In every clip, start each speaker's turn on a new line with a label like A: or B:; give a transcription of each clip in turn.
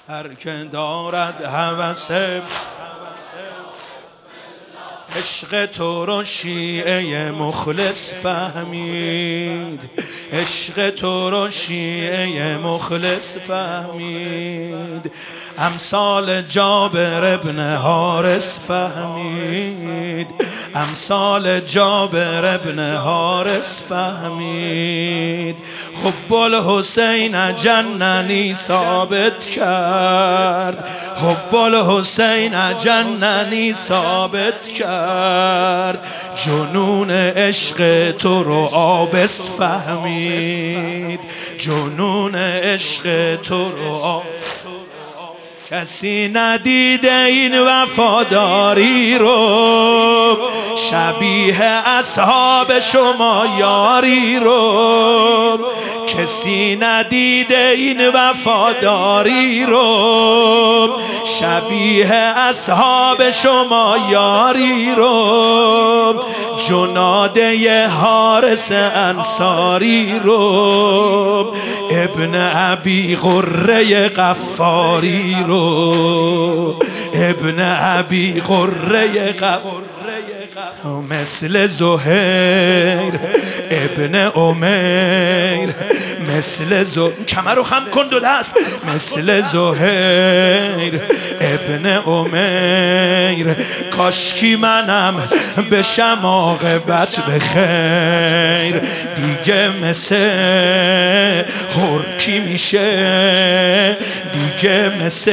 A: هر که دارد هوس عشق تو رو شیعه مخلص فهمید، عشق تو رو شیعه مخلص فهمید، امثال جابر ابن حارث فهمید، امثال جابر ابن حارث فهمید. حب الحسین جننی ثابت کرد، حب الحسین جننی ثابت کرد، جنون عشق تو رو آبس فهمید، جنون عشق تو رو کسی ندیده این وفاداری رو، شبیه اصحاب شما یاری رو، کسی ندیده این وفاداری رو، شبیه اصحاب شما یاری رو، جناده حارس انصاری رو، ابن ابی قره غفاری رو، ابن ابی قره غفاری مثل زهیر ابن عمیر، مثل کمر رو خم کن دو دست، مثل زهیر ابن عمیر، کاشکی منم بشم عاقبت بخیر، دیگه مثل هرکی میشه، دیگه مثل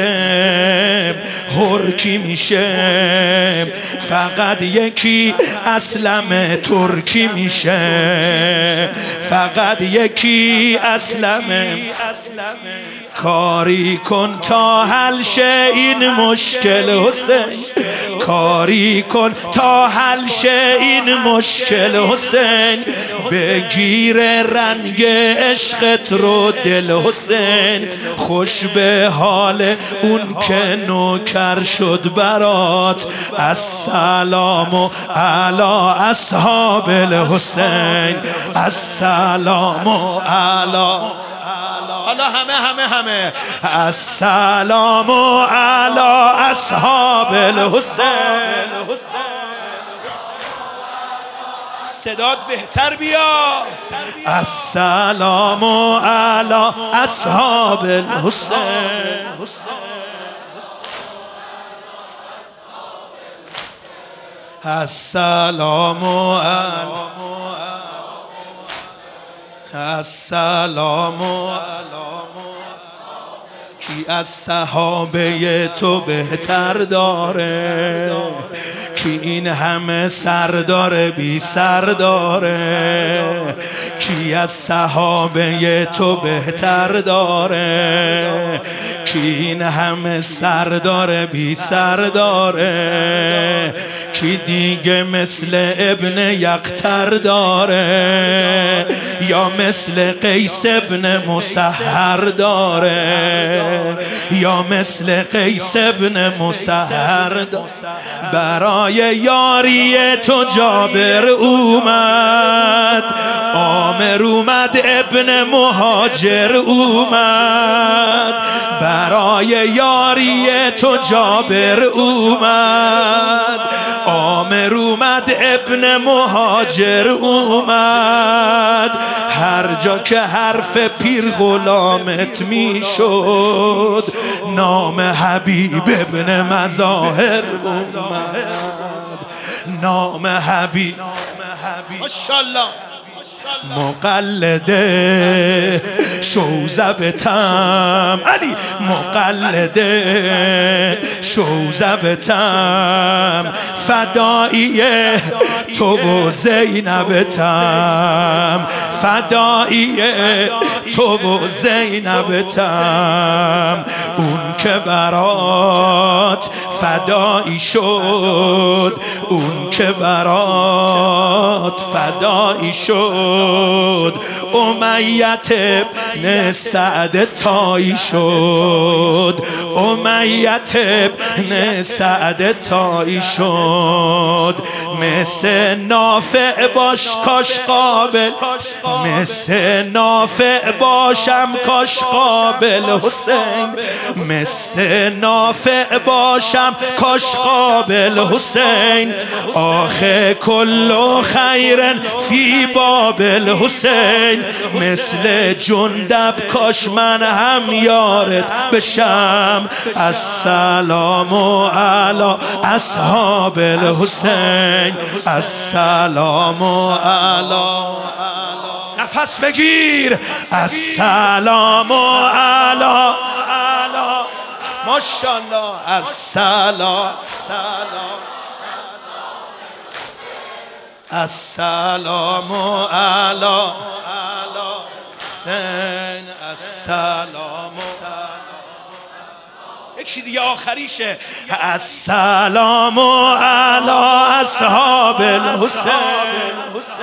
A: هرکی میشه، فقط یکی اسلم ترکی میشه، فقط یکی اسلم. کاری کن تا حل شه این مشکل حسین، کاری کن تا حل شه این مشکل حسین، بگیر رنگ عشقت رو دل حسین، خوش به حال اون که نوکر شد برات، السلام علی اصحاب الحسین، السلام علی، حالا همه السلام علی اصحاب الحسین. صدات بهتر بیا، السلام علی اصحاب الحسین، السلام علی، السلام علی. کی از صحابه تو بهتر داره، کی این همه سردار بی سرداره، کی از صحابه تو بهتر داره، کی این همه سردار بی سرداره، کی دیگه مثل ابن یقتر داره، یا مثل قیس ابن مسحر داره، یا مثل قیس ابن مسحر. برای یاری تو جابر اومد، عامر اومد ابن مهاجر اومد، برای یاری تو جابر اومد، عامر اومد ابن مهاجر اومد، هر جا که حرف پیر غلامت میشد، نام حبیب ابن مظاهر اومد، نام حبیب. ماشاءالله مقلده شوزبتم علی، مقلده شوزبتم، فدایی تو و زینبتم، فدایی تو و زینبتم، اون که برات فدایی شد، اون که برات فدایی شد. امیت ابن سعد تایی شد، امیت ابن سعد تایی شد. مثل نافع باش کاش قابل، مثل نافع باشم کاش قابل حسین، مثل نافع باشم کاش قابل حسین. آخه کل خیر فی بابل حسین، مثل جندب کاش من هم یارت بشم. السلام علی اصحاب الحسین، السلام علی. نفس بگیر. السلام علی، ماشاءالله. السلام، السلام علی حسین، السلام. یکی دیگه آخریشه. السلام علی اصحاب الحسین،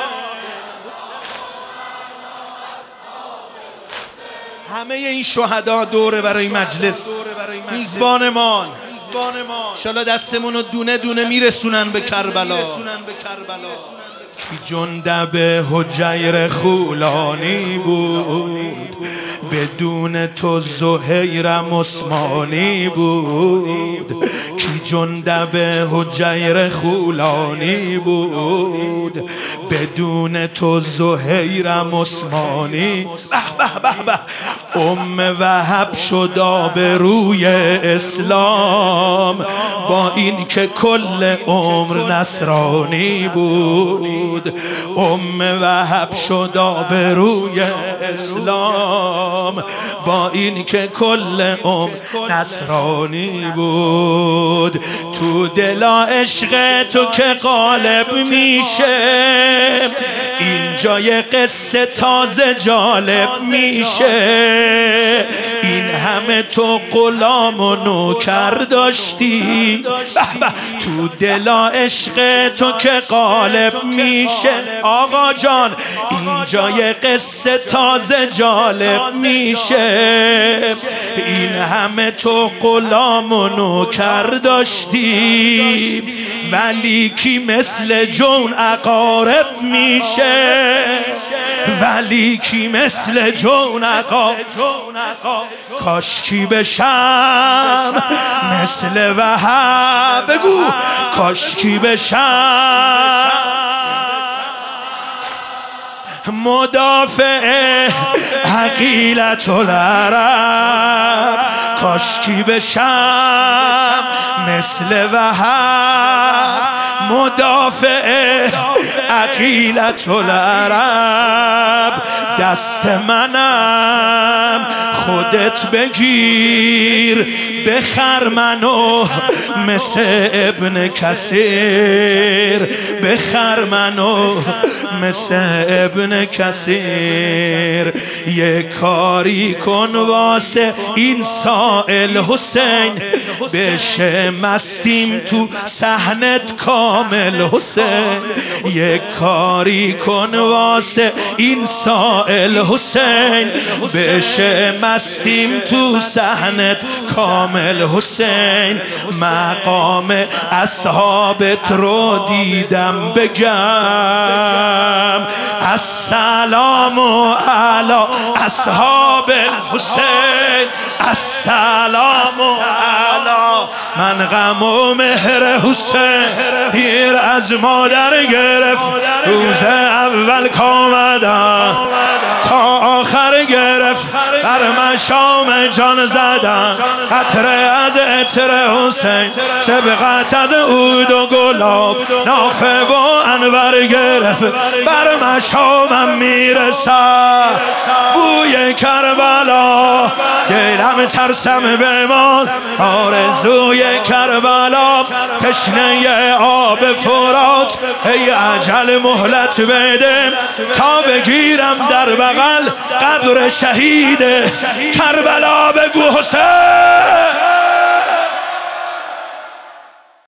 A: همه این شهدا دوره برای مجلس میزبانمان. انشالله دستمون رو دونه دونه میرسونن به کربلا. کی جندب حجیر خولانی بود، بدون تو زهیرم عثمانی بود. کی جندب حجیر خولانی بود، بدون تو زهیرم عثمانی. به به به. وهب شد آبروی اسلام، با این که کل عمر نصرانی بود. وهب شد آبروی اسلام، با این که کل عمر نصرانی بود. تو دلا عشق تو که غالب میشه، اینجای قصه تازه جالب میشه. این همه تو غلام و نوکر داشتی، تو دلا عشق تو که غالب میشه. آقا جان اینجای قصه تازه جالب میشه. این همه تو غلام و نوکر داشتی، ولی کی مثل جون اقارب میشه، ولی کی مثل جون اقارب. کاش کی بشم مثل وهب، بگو کاش کی بشم مدافع حقیلت العرب. کاش کی بشم مثل وهب مدافع عقیلت العرب. دست منم خودت بگیر، بخر منو مثل ابن کثیر، بخر منو مثل ابن کثیر. یه کاری کن واسه این سائل حسین، بشه مستیم تو صحنت کامل حسین. یه کاری کن واسه این سائل حسین، بشه مستیم تو صحنت کامل حسین. مقام اصحابت رو دیدم بگم، السلام علی اصحاب الحسین، السلام علی. من غم و مهر حسین پیر از مادر گرفت، روز اول کامدم تا آخر گرفت. بر مشام جان زدم قطره از عطر حسین، سبقت از عود و گلاب نافه و انور گرفت. بر مشامم میرسد بوی کربلا، دلم ترسم بمان آرزوی کربلا. تشنه آب فرات ای اجل مهلت بده، تا بگیرم در بغل قبر شهید کربلا. بگو حسین